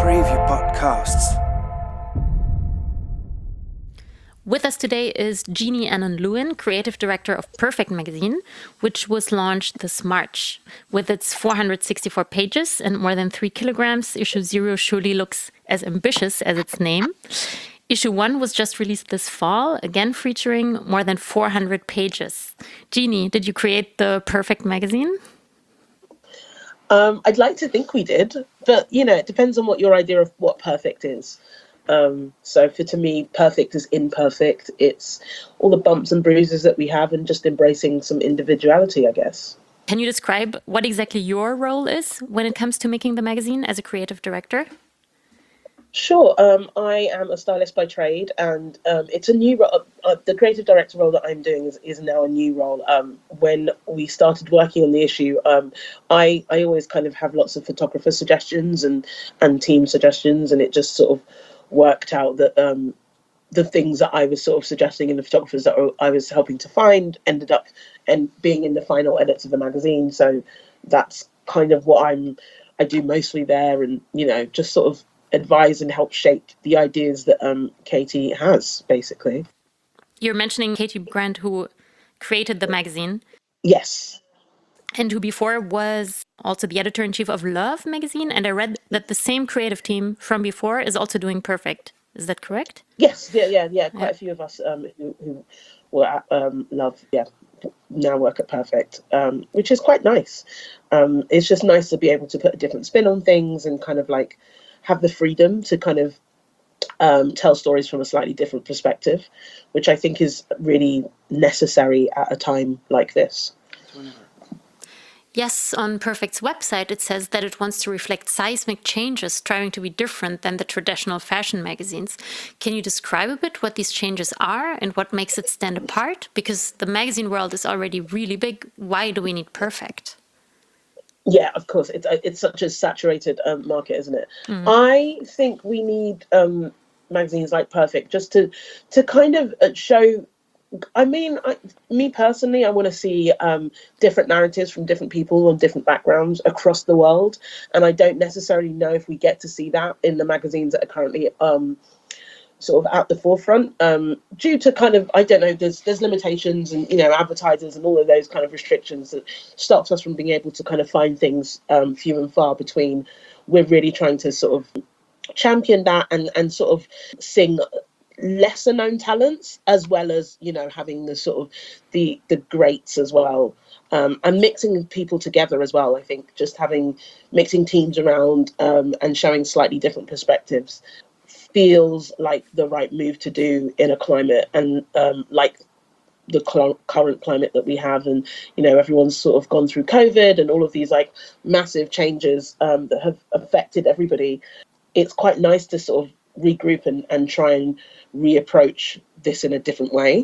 Preview Podcasts. With us today is Jeannie Annan Lewin, creative director of Perfect Magazine, which was launched this March. With its 464 pages and more than 3 kilograms, Issue 0 surely looks as ambitious as its name. Issue 1 was just released this fall, again featuring more than 400 pages. Jeannie, did you create the Perfect Magazine? I'd like to think we did, but it depends on what your idea of what perfect is. So to me, perfect is imperfect. It's all the bumps and bruises that we have and just embracing some individuality, I guess. Can you describe what exactly your role is when it comes to making the magazine as a creative director? Sure. I am a stylist by trade, and it's a new role. The creative director role that I'm doing is now a new role. When we started working on the issue, I always kind of have lots of photographer suggestions and team suggestions, and it just sort of worked out that the things that I was sort of suggesting and the photographers that I was helping to find ended up and being in the final edits of the magazine. So that's kind of what I do mostly there, and just sort of advise and help shape the ideas that Katie has, basically. You're mentioning Katie Grant, who created the magazine. Yes. And who before was also the editor-in-chief of Love magazine. And I read that the same creative team from before is also doing Perfect. Is that correct? Yes, yeah. Quite a few of us who were at Love, now work at Perfect, which is quite nice. It's just nice to be able to put a different spin on things and kind of like have the freedom to kind of tell stories from a slightly different perspective, which I think is really necessary at a time like this. Yes, on Perfect's website, it says that it wants to reflect seismic changes, striving to be different than the traditional fashion magazines. Can you describe a bit what these changes are and what makes it stand apart? Because the magazine world is already really big. Why do we need Perfect? Yeah, of course. It's such a saturated market, isn't it? I think we need magazines like Perfect just to kind of show. I mean, me personally, I want to see different narratives from different people on different backgrounds across the world, and I don't necessarily know if we get to see that in the magazines that are currently sort of at the forefront, due to kind of, I don't know, there's limitations and advertisers and all of those kind of restrictions that stops us from being able to kind of find things few and far between. We're really trying to sort of champion that and sort of sing lesser known talents, as well as having the sort of the greats as well, and mixing people together as well. I think just mixing teams around and showing slightly different perspectives feels like the right move to do in a climate and like the current climate that we have. And everyone's sort of gone through COVID and all of these like massive changes that have affected everybody. It's quite nice to sort of regroup and try and reapproach this in a different way.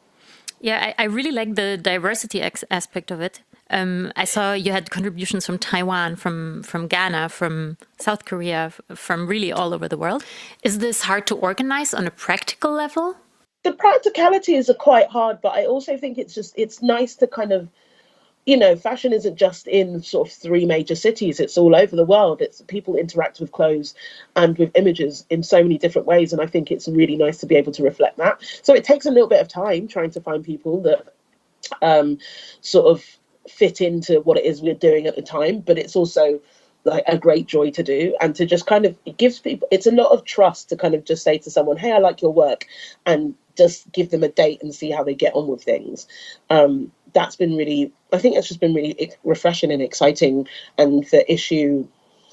Yeah, I really like the diversity aspect of it. I saw you had contributions from Taiwan, from Ghana, from South Korea, from really all over the world. Is this hard to organize on a practical level? The practicalities are quite hard, but I also think it's nice to kind of, fashion isn't just in sort of 3 major cities. It's all over the world. It's people interact with clothes and with images in so many different ways. And I think it's really nice to be able to reflect that. So it takes a little bit of time trying to find people that sort of fit into what it is we're doing at the time, but it's also like a great joy to do, and to just kind of, it gives people, it's a lot of trust to kind of just say to someone, hey, I like your work, and just give them a date and see how they get on with things. That's been really, I think that's just been really refreshing and exciting. And for issue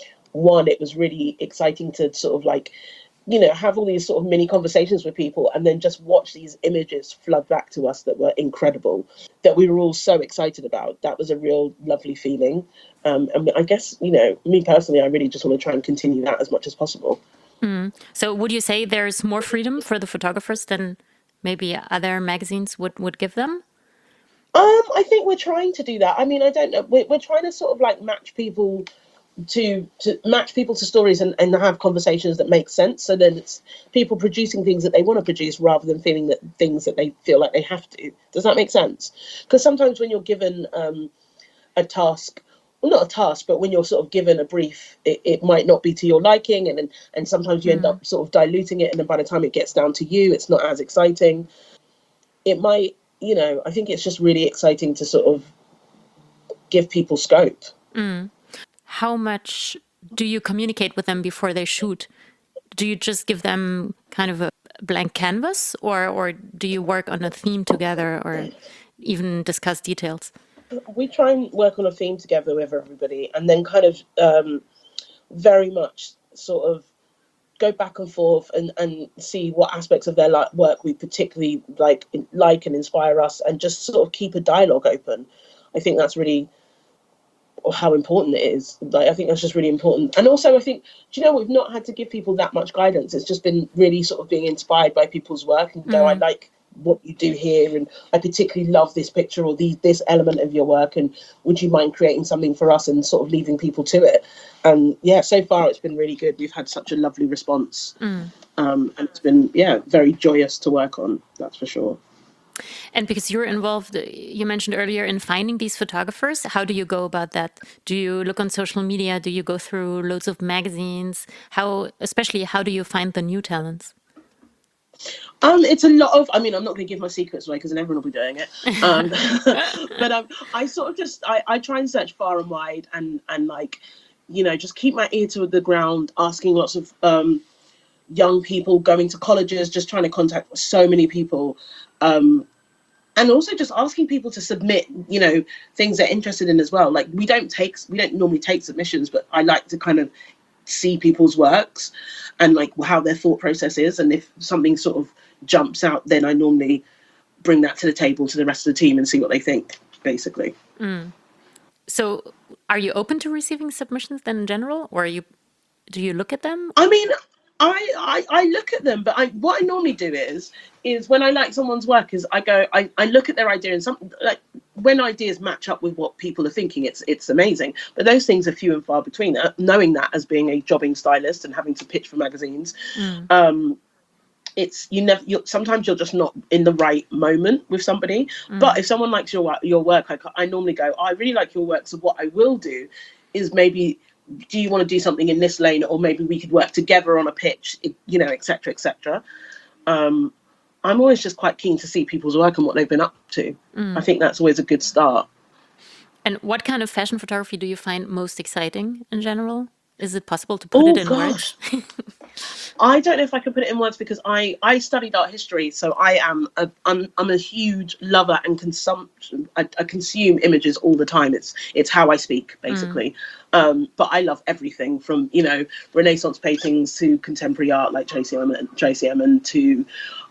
1, it was really exciting to sort of like, have all these sort of mini conversations with people and then just watch these images flood back to us that were incredible, that we were all so excited about. That was a real lovely feeling. And I guess, me personally, I really just want to try and continue that as much as possible. So would you say there's more freedom for the photographers than maybe other magazines would give them? I think we're trying to do that. I mean, I don't know. We're trying to sort of like match people to match people to stories and have conversations that make sense. So then it's people producing things that they want to produce rather than feeling that things that they feel like they have to. Does that make sense? Because sometimes when you're given a task well, not a task, but when you're sort of given a brief, it might not be to your liking, and sometimes you end up sort of diluting it, and then by the time it gets down to you, it's not as exciting. It might, I think it's just really exciting to sort of give people scope. How much do you communicate with them before they shoot? Do you just give them kind of a blank canvas, or do you work on a theme together, or even discuss details? We try and work on a theme together with everybody, and then kind of very much sort of go back and forth and see what aspects of their work we particularly like and inspire us, and just sort of keep a dialogue open. I think that's really how important it is. Like, I think that's just really important. And also, I think, we've not had to give people that much guidance. It's just been really sort of being inspired by people's work and go, I like what you do here, and I particularly love this picture or this element of your work, and would you mind creating something for us, and sort of leading people to it. And so far it's been really good. We've had such a lovely response, and it's been very joyous to work on, that's for sure. And because you're involved, you mentioned earlier, in finding these photographers, how do you go about that? Do you look on social media? Do you go through loads of magazines? How do you find the new talents? It's a lot of, I'm not going to give my secrets away because then everyone will be doing it. But I sort of just, I try and search far and wide, and like, just keep my ear to the ground, asking lots of young people, going to colleges, just trying to contact so many people. And also just asking people to submit, things they're interested in as well. Like, we don't normally take submissions, but I like to kind of see people's works and like how their thought process is. And if something sort of jumps out, then I normally bring that to the table to the rest of the team and see what they think, basically. So are you open to receiving submissions then in general, or do you look at them? I look at them, but what I normally do is when I like someone's work, is I look at their idea, and like when ideas match up with what people are thinking, it's amazing. But those things are few and far between. Knowing that as being a jobbing stylist and having to pitch for magazines, sometimes you're just not in the right moment with somebody. But if someone likes your work, I normally go, I really like your work. So what I will do is maybe, do you want to do something in this lane, or maybe we could work together on a pitch, et cetera, et cetera. I'm always just quite keen to see people's work and what they've been up to. I think that's always a good start. And what kind of fashion photography do you find most exciting in general? Is it possible to put it in words? I don't know if I can put it in words, because I studied art history, so I'm a huge lover and consumption. I consume images all the time. It's how I speak, basically. But I love everything from Renaissance paintings to contemporary art like Tracy Emin to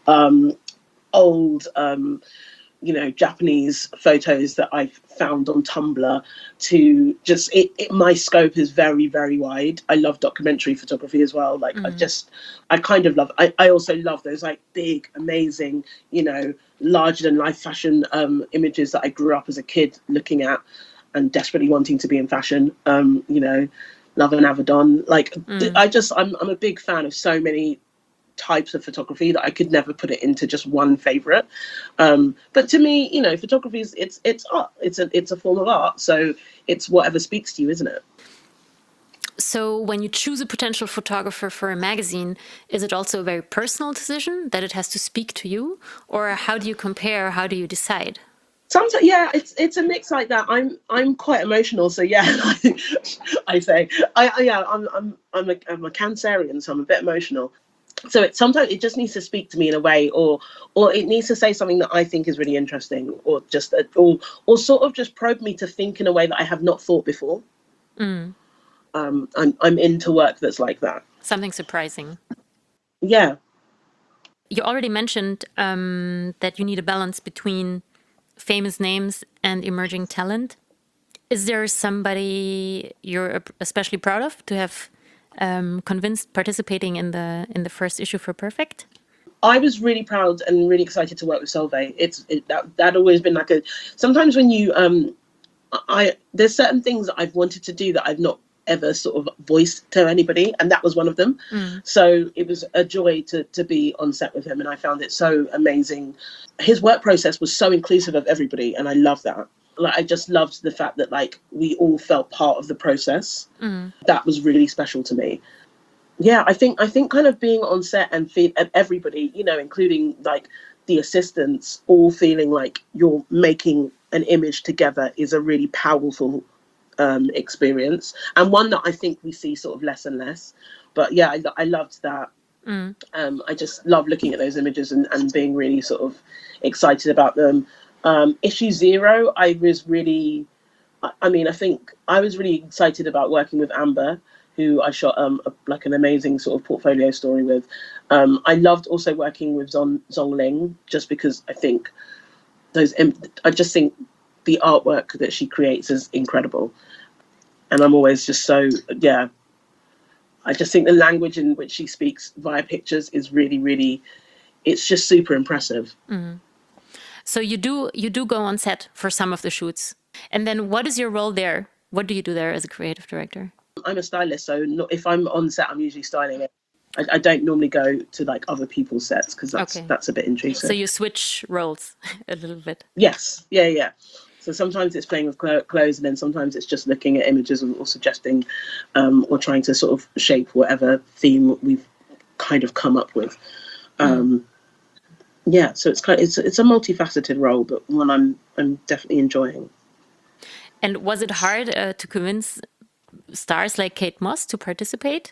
old Japanese photos that I've found on Tumblr, to just my scope is very, very wide. I love documentary photography as well. Like, I kind of love, I also love those like big, amazing, larger than life fashion images that I grew up as a kid looking at and desperately wanting to be in fashion. Love an Avedon. Like, I'm a big fan of so many types of photography that I could never put it into just one favorite. But to me, photography is it's art. It's a form of art. So it's whatever speaks to you, isn't it? So when you choose a potential photographer for a magazine, is it also a very personal decision that it has to speak to you, or how do you compare? How do you decide? Sometimes, it's a mix like that. I'm quite emotional, so I say I'm a Cancerian, so I'm a bit emotional. So sometimes it just needs to speak to me in a way, or it needs to say something that I think is really interesting, or just or sort of just probe me to think in a way that I have not thought before. I'm into work that's like that. Something surprising. Yeah. You already mentioned that you need a balance between famous names and emerging talent. Is there somebody you're especially proud of to have convinced participating in the first issue for Perfect? I was really proud and really excited to work with Solveig. That always been like sometimes when you there's certain things that I've wanted to do that I've not ever sort of voiced to anybody, and that was one of them. So it was a joy to be on set with him, and I found it so amazing. His work process was so inclusive of everybody, and I love that. Like, I just loved the fact that like we all felt part of the process. That was really special to me. Yeah, I think kind of being on set and and everybody, you know, including like the assistants, all feeling like you're making an image together is a really powerful experience, and one that I think we see sort of less and less. But yeah, I loved that. I just love looking at those images and being really sort of excited about them. Issue 0, I think I was really excited about working with Amber, who I shot like an amazing sort of portfolio story with. I loved also working with Zhongling, just because I just think the artwork that she creates is incredible, and I'm always just so, yeah. I just think the language in which she speaks via pictures is really, really, it's just super impressive. So you do go on set for some of the shoots, and then what is your role there? What do you do there as a creative director? I'm a stylist, so if I'm on set, I'm usually styling it. I don't normally go to like other people's sets because that's a bit intrusive. So you switch roles a little bit. Yes, yeah. So sometimes it's playing with clothes, and then sometimes it's just looking at images or suggesting, or trying to sort of shape whatever theme we've kind of come up with. Yeah, so it's a multifaceted role, but one I'm definitely enjoying. And was it hard to convince stars like Kate Moss to participate?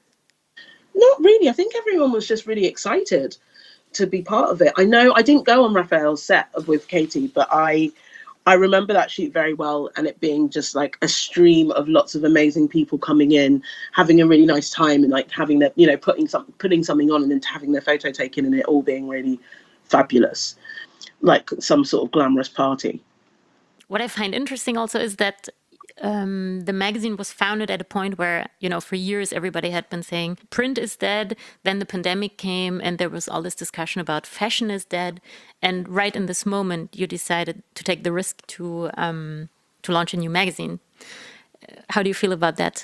Not really. I think everyone was just really excited to be part of it. I know I didn't go on Raphael's set with Katie, but I remember that shoot very well, and it being just like a stream of lots of amazing people coming in, having a really nice time, and like having their, you know, putting something on and then having their photo taken, and it all being really fabulous, like some sort of glamorous party. What I find interesting also is that the magazine was founded at a point where, you know, for years everybody had been saying print is dead. Then the pandemic came and there was all this discussion about fashion is dead. And right in this moment, you decided to take the risk to launch a new magazine. How do you feel about that?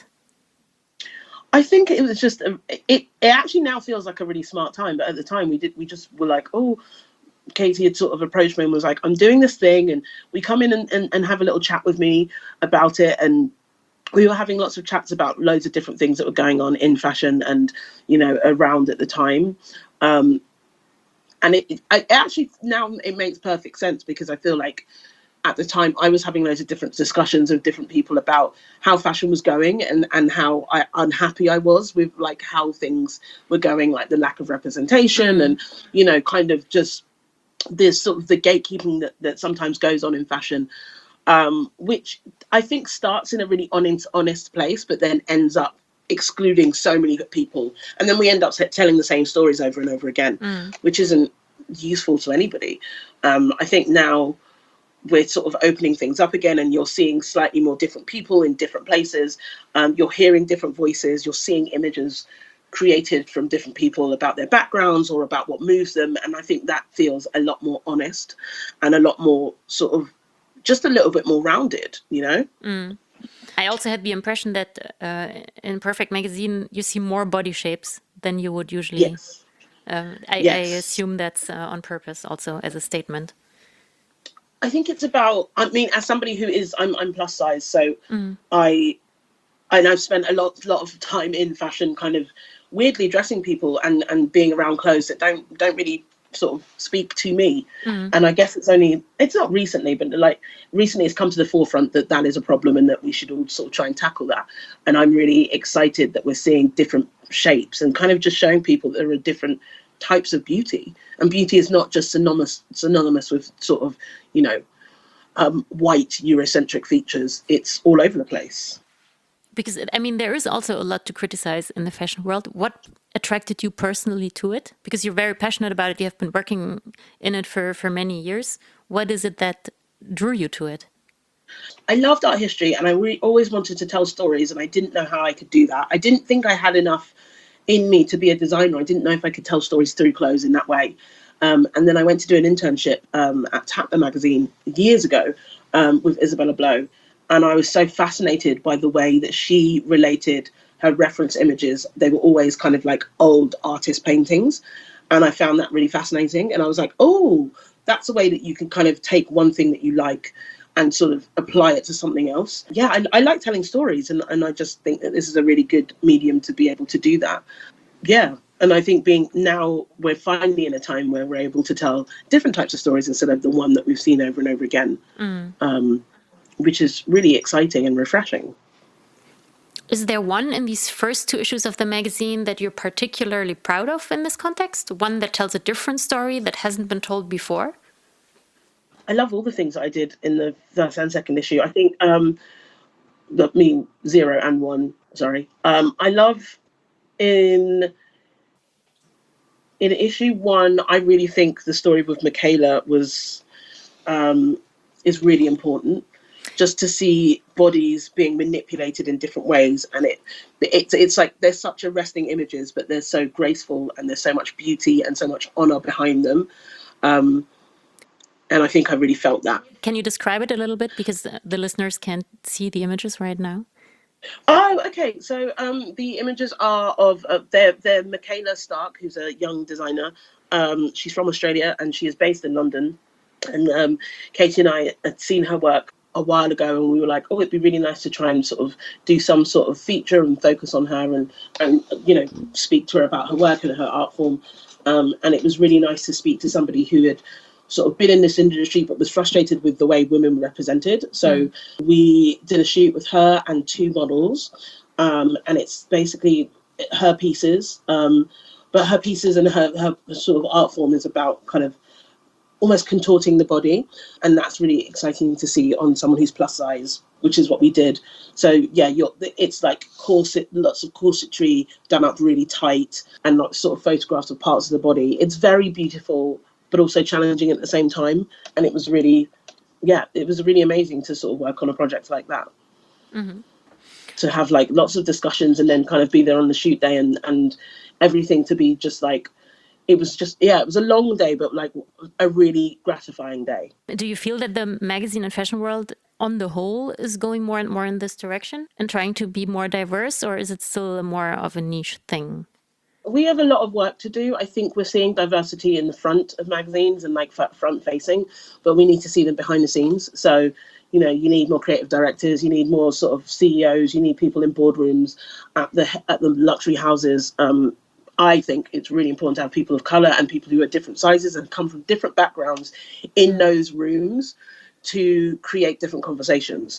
I think it was just it actually now feels like a really smart time, but at the time we just were like, oh, Katie had sort of approached me and was like, I'm doing this thing, and we come in and have a little chat with me about it. And we were having lots of chats about loads of different things that were going on in fashion and, you know, around at the time. And it actually, now it makes perfect sense, because I feel like at the time I was having loads of different discussions with different people about how fashion was going and how unhappy I was with like how things were going, like the lack of representation and, you know, kind of just this sort of the gatekeeping that sometimes goes on in fashion, which I think starts in a really honest place, but then ends up excluding so many people. And then we end up telling the same stories over and over again, which isn't useful to anybody. I think now we're sort of opening things up again, and you're seeing slightly more different people in different places. You're hearing different voices. You're seeing images created from different people about their backgrounds or about what moves them. And I think that feels a lot more honest and a lot more sort of just a little bit more rounded, you know? I also had the impression that in Perfect Magazine, you see more body shapes than you would usually. Yes. I assume that's on purpose also as a statement. I think it's about, I mean, as somebody who is, I'm plus size, so I've spent a lot of time in fashion, kind of weirdly dressing people and being around clothes that don't really sort of speak to me. And I guess it's not recently, but like recently it's come to the forefront that is a problem and that we should all sort of try and tackle that. And I'm really excited that we're seeing different shapes and kind of just showing people that there are different types of beauty, and beauty is not just synonymous with sort of, you know, white Eurocentric features. It's all over the place. Because, I mean, there is also a lot to criticize in the fashion world. What attracted you personally to it? Because you're very passionate about it. You have been working in it for many years. What is it that drew you to it? I loved art history, and I really always wanted to tell stories, and I didn't know how I could do that. I didn't think I had enough in me to be a designer. I didn't know if I could tell stories through clothes in that way. And then I went to do an internship at Tatler magazine years ago with Isabella Blow. And I was so fascinated by the way that she related her reference images. They were always kind of like old artist paintings. And I found that really fascinating. And I was like, oh, that's a way that you can kind of take one thing that you like and sort of apply it to something else. Yeah, I like telling stories, and I just think that this is a really good medium to be able to do that. Yeah. And I think we're finally in a time where we're able to tell different types of stories instead of the one that we've seen over and over again, which is really exciting and refreshing. Is there one in these first 2 issues of the magazine that you're particularly proud of in this context? One that tells a different story that hasn't been told before? I love all the things that I did in the first and second issue. I think, 0 and 1, sorry. I love in issue 1, I really think the story with Michaela is really important. Just to see bodies being manipulated in different ways, and it's like there's such arresting images, but they're so graceful, and there's so much beauty and so much honor behind them. And I think I really felt that. Can you describe it a little bit, because the listeners can't see the images right now? Oh, okay. So the images are of they're Michaela Stark, who's a young designer. She's from Australia and she is based in London. And Katie and I had seen her work a while ago, and we were like, oh, it'd be really nice to try and sort of do some sort of feature and focus on her and speak to her about her work and her art form. And it was really nice to speak to somebody who had sort of been in this industry but was frustrated with the way women were represented. So we did a shoot with her and 2 models, and it's basically her pieces, but her pieces and her sort of art form is about kind of almost contorting the body, and that's really exciting to see on someone who's plus size, which is what we did. So yeah, it's like corset, lots of corsetry done up really tight, and lots sort of photographs of parts of the body. It's very beautiful, but also challenging at the same time. And it was really amazing to sort of work on a project like that. Mm-hmm. To have like lots of discussions and then kind of be there on the shoot day and everything to be just like, it was a long day, but like a really gratifying day. Do you feel that the magazine and fashion world on the whole is going more and more in this direction and trying to be more diverse, or is it still more of a niche thing? We have a lot of work to do. I think we're seeing diversity in the front of magazines and like front facing, but we need to see them behind the scenes. So, you need more creative directors, you need more sort of CEOs, you need people in boardrooms at the luxury houses. I think it's really important to have people of color and people who are different sizes and come from different backgrounds in those rooms to create different conversations.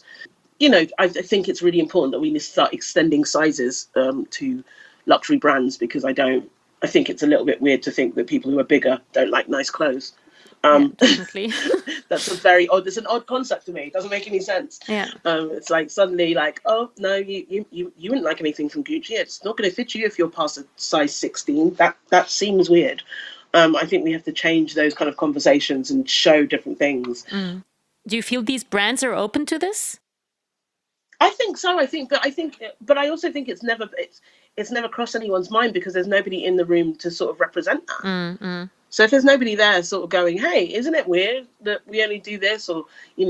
I think it's really important that we need to start extending sizes to luxury brands, because I think it's a little bit weird to think that people who are bigger don't like nice clothes. Definitely. That's it's an odd concept to me. It doesn't make any sense. Yeah. It's like suddenly like, oh no, you wouldn't like anything from Gucci. It's not going to fit you if you're past a size 16. That seems weird. I think we have to change those kind of conversations and show different things. Do you feel these brands are open to this? I think so. But I also think it's never crossed anyone's mind, because there's nobody in the room to sort of represent that. So if there's nobody there sort of going, hey, isn't it weird that we only do this? Or,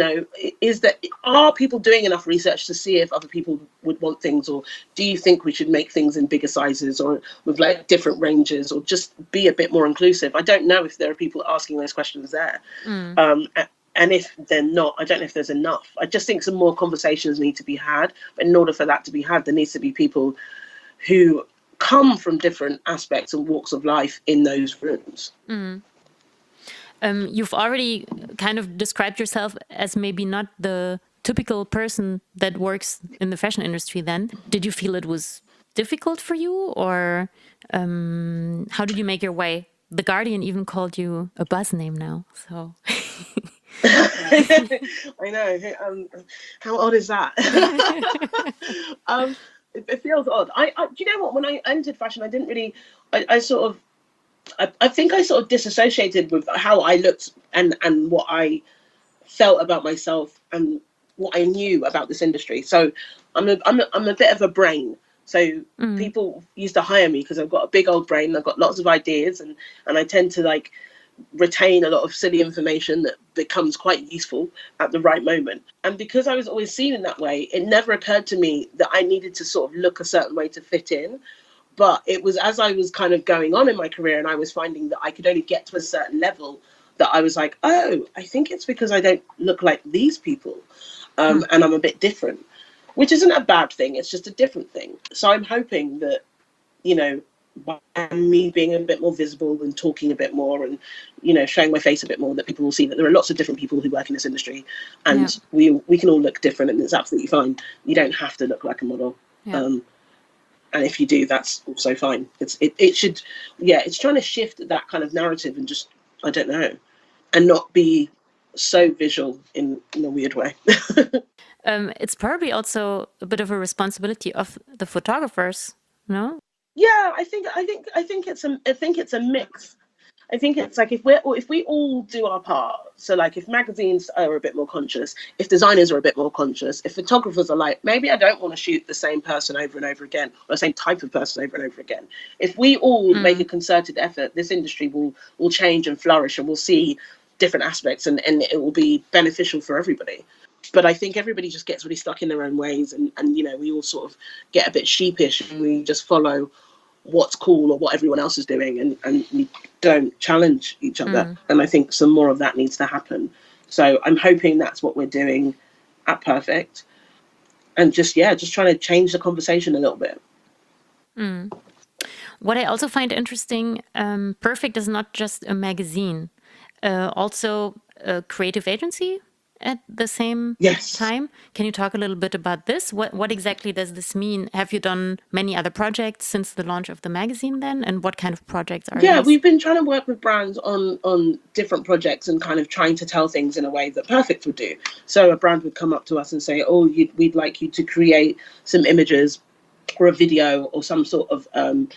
are people doing enough research to see if other people would want things? Or do you think we should make things in bigger sizes or with like different ranges, or just be a bit more inclusive? I don't know if there are people asking those questions there. And if they're not, I don't know if there's enough. I just think some more conversations need to be had. But in order for that to be had, there needs to be people who come from different aspects and walks of life in those rooms. You've already kind of described yourself as maybe not the typical person that works in the fashion industry then. Did you feel it was difficult for you, or how did you make your way? The Guardian even called you a buzz name now, so... I know. How odd is that? It feels odd. Do you know what? When I entered fashion, I didn't really. I think I sort of disassociated with how I looked and what I felt about myself and what I knew about this industry. So I'm a bit of a brain. So people used to hire me because I've got a big old brain. I've got lots of ideas, and I tend to like retain a lot of silly information that becomes quite useful at the right moment. And because I was always seen in that way, it never occurred to me that I needed to sort of look a certain way to fit in. But it was as I was kind of going on in my career and I was finding that I could only get to a certain level that I was like, oh, I think it's because I don't look like these people, and I'm a bit different, which isn't a bad thing. It's just a different thing. So I'm hoping that, you know, by me being a bit more visible and talking a bit more and, you know, showing my face a bit more, that people will see that there are lots of different people who work in this industry, and we can all look different, and it's absolutely fine. You don't have to look like a model. And if you do, that's also fine. It should, it's trying to shift that kind of narrative and just, I don't know, and not be so visual in a weird way. It's probably also a bit of a responsibility of the photographers, no? Yeah, I think it's a mix. I think it's like if we all do our part. So like if magazines are a bit more conscious, if designers are a bit more conscious, if photographers are like, maybe I don't want to shoot the same person over and over again, or the same type of person over and over again. If we all make a concerted effort, this industry will change and flourish, and we'll see different aspects, and it will be beneficial for everybody. But I think everybody just gets really stuck in their own ways, and you know, we all sort of get a bit sheepish, and we just follow what's cool or what everyone else is doing, and we don't challenge each other. And I think some more of that needs to happen. So I'm hoping that's what we're doing at Perfect, and just trying to change the conversation a little bit. What I also find interesting, Perfect is not just a magazine, also a creative agency at the same time. Can you talk a little bit about this? What exactly does this mean? Have you done many other projects since the launch of the magazine then? And what kind of projects are these? We've been trying to work with brands on different projects and kind of trying to tell things in a way that Perfect would do. So a brand would come up to us and say, oh, we'd like you to create some images or a video or some sort of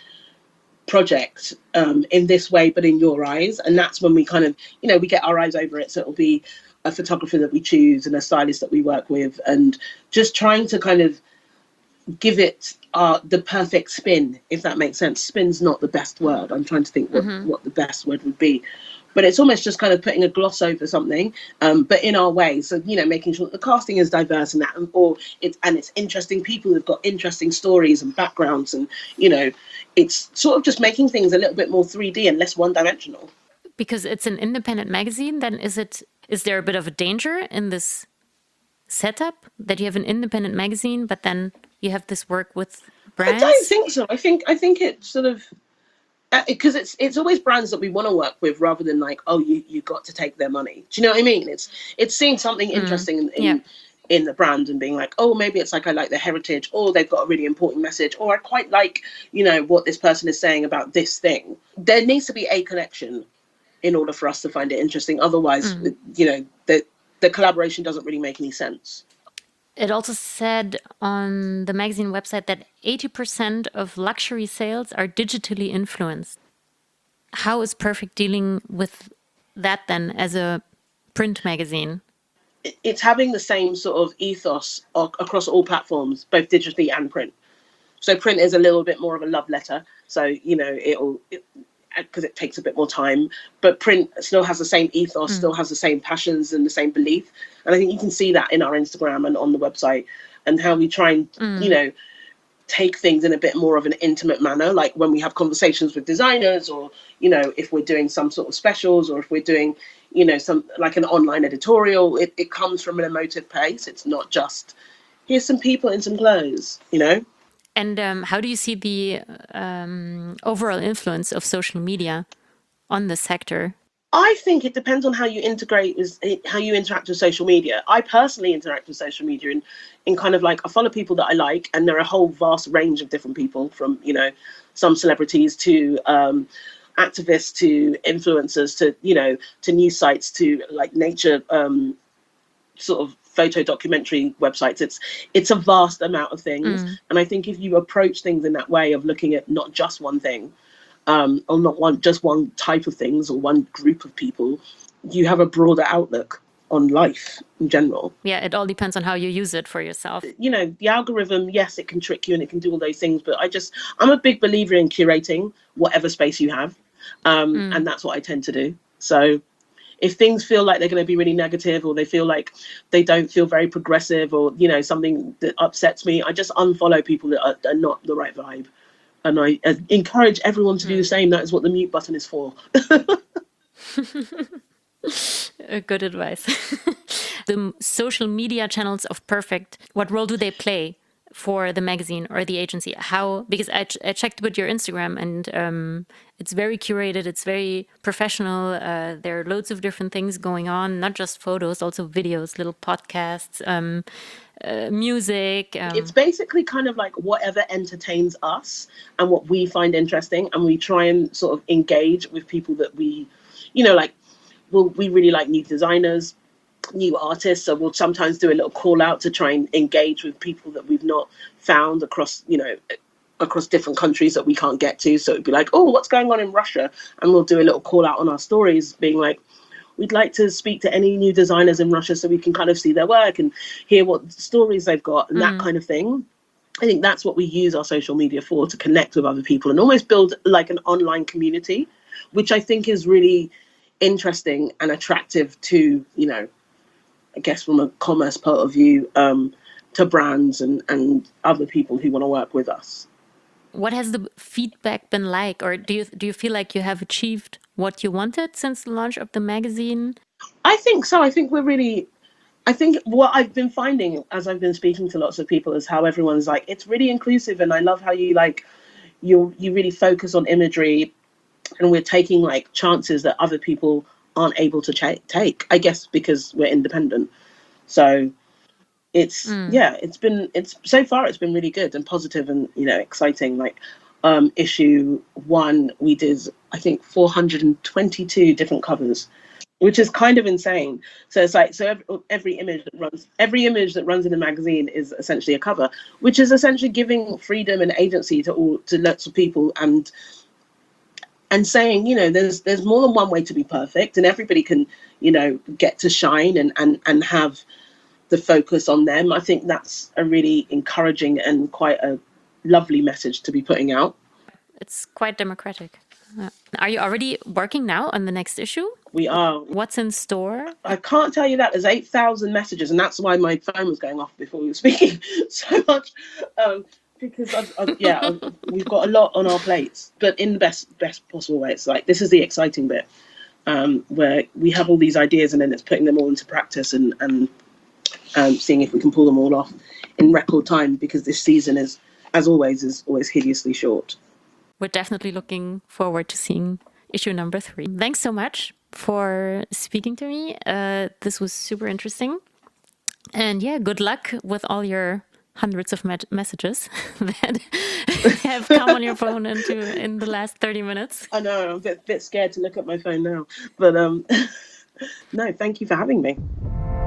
project in this way, but in your eyes. And that's when we kind of, you know, we get our eyes over it. So it'll be a photographer that we choose and a stylist that we work with, and just trying to kind of give it the perfect spin, if that makes sense. Spin's not the best word. I'm trying to think what the best word would be. But it's almost just kind of putting a gloss over something, but in our way. So, you know, making sure that the casting is diverse and that, it's interesting people who've got interesting stories and backgrounds, and, you know, it's sort of just making things a little bit more 3D and less one-dimensional. Because it's an independent magazine, then is there a bit of a danger in this setup that you have an independent magazine, but then you have this work with brands? I don't think so. I think it's sort of, because it's always brands that we want to work with, rather than like, oh, you got to take their money. Do you know what I mean? It's seeing something interesting in the brand and being like, oh, maybe it's like, I like their heritage, or they've got a really important message, or I quite like, you know, what this person is saying about this thing. There needs to be a connection in order for us to find it interesting. Otherwise, you know, the collaboration doesn't really make any sense. It also said on the magazine website that 80% of luxury sales are digitally influenced. How is Perfect dealing with that then as a print magazine? It's having the same sort of ethos across all platforms, both digitally and print. So print is a little bit more of a love letter. So, you know, because it takes a bit more time, but print still has the same ethos, still has the same passions and the same belief. And I think you can see that in our Instagram and on the website, and how we try and, you know, take things in a bit more of an intimate manner, like when we have conversations with designers, or, you know, if we're doing some sort of specials, or if we're doing, you know, some like an online editorial, it comes from an emotive place. It's not just, here's some people in some clothes, you know. And how do you see the overall influence of social media on the sector? I think it depends on how you interact with social media. I personally interact with social media in kind of like, I follow people that I like, and there are a whole vast range of different people, from, you know, some celebrities to activists to influencers to, you know, to news sites to like nature sort of photo documentary websites. It's a vast amount of things. And I think if you approach things in that way of looking at not just one thing, or not just one type of things or one group of people, you have a broader outlook on life in general. Yeah, it all depends on how you use it for yourself. You know, the algorithm, yes, it can trick you and it can do all those things, but I'm a big believer in curating whatever space you have. And that's what I tend to do. So if things feel like they're going to be really negative, or they feel like they don't feel very progressive, or, you know, something that upsets me, I just unfollow people that are not the right vibe. And I encourage everyone to do the same. That is what the mute button is for. Good advice. The social media channels of Perfect, what role do they play for the magazine or the agency? How, because I checked with your Instagram and it's very curated, it's very professional. There are loads of different things going on, not just photos, also videos, little podcasts, music. It's basically kind of like whatever entertains us and what we find interesting. And we try and sort of engage with people that we, like, well, we really like new designers, new artists, so we'll sometimes do a little call out to try and engage with people that we've not found across different countries that we can't get to. So it'd be like, oh, what's going on in Russia? And we'll do a little call out on our stories being like, we'd like to speak to any new designers in Russia so we can kind of see their work and hear what stories they've got and that kind of thing. I think that's what we use our social media for, to connect with other people and almost build like an online community, which I think is really interesting and attractive to, I guess from a commerce point of view, to brands and other people who want to work with us. What has the feedback been like, or do you feel like you have achieved what you wanted since the launch of the magazine? I think so. I think what I've been finding as I've been speaking to lots of people is how everyone's like, it's really inclusive, and I love how you really focus on imagery, and we're taking like chances that other people aren't able to take, I guess, because we're independent. So it's so far it's been really good and positive and exciting. Like issue 1, we did I think 422 different covers, which is kind of insane. So it's like, every image that runs in a magazine is essentially a cover, which is essentially giving freedom and agency to lots of people, and saying, there's more than one way to be perfect, and everybody can, get to shine and have the focus on them. I think that's a really encouraging and quite a lovely message to be putting out. It's quite democratic. Are you already working now on the next issue? We are. What's in store? I can't tell you that. There's 8,000 messages, and that's why my phone was going off before we were speaking so much. Because we've got a lot on our plates, but in the best possible way. It's like, this is the exciting bit, where we have all these ideas and then it's putting them all into practice and seeing if we can pull them all off in record time, because this season is always hideously short. We're definitely looking forward to seeing issue number 3. Thanks so much for speaking to me. This was super interesting. And yeah, good luck with all your hundreds of messages that have come on your phone in the last 30 minutes. I know, I'm a bit scared to look at my phone now. But no, thank you for having me.